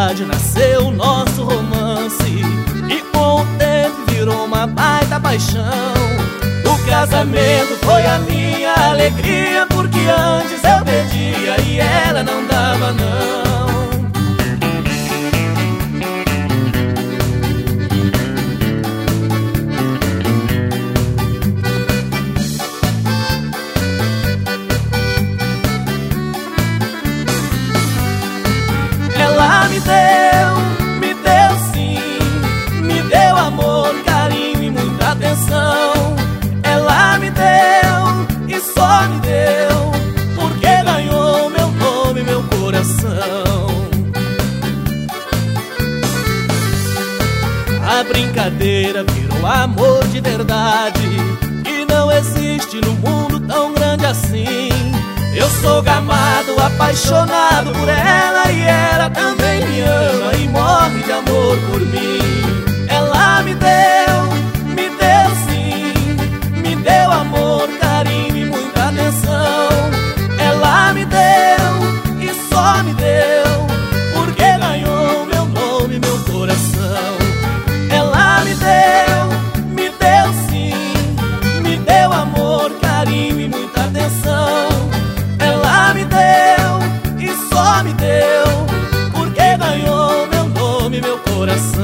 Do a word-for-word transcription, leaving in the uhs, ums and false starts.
verdade nasceu o nosso romance, e com o tempo virou uma baita paixão. O casamento foi a minha alegria, porque antes eu pedia e ela não dava não. Ela me deu, me deu sim, me deu amor, carinho e muita atenção. Ela me deu e só me deu, porque ganhou meu nome e meu coração. A brincadeira virou amor de verdade, e não existe no mundo tão grande assim. Eu sou gamado, apaixonado por ela, e ela também me ama e morre de amor por mim. Ela me deu, me deu sim, me deu amor, carinho e muita atenção. Ela me deu e só me deu, porque ganhou meu nome e meu coração. Ela me deu, me deu sim, me deu amor, carinho e muita atenção. Ela me deu e só me deu, porque ganhou meu nome e meu coração.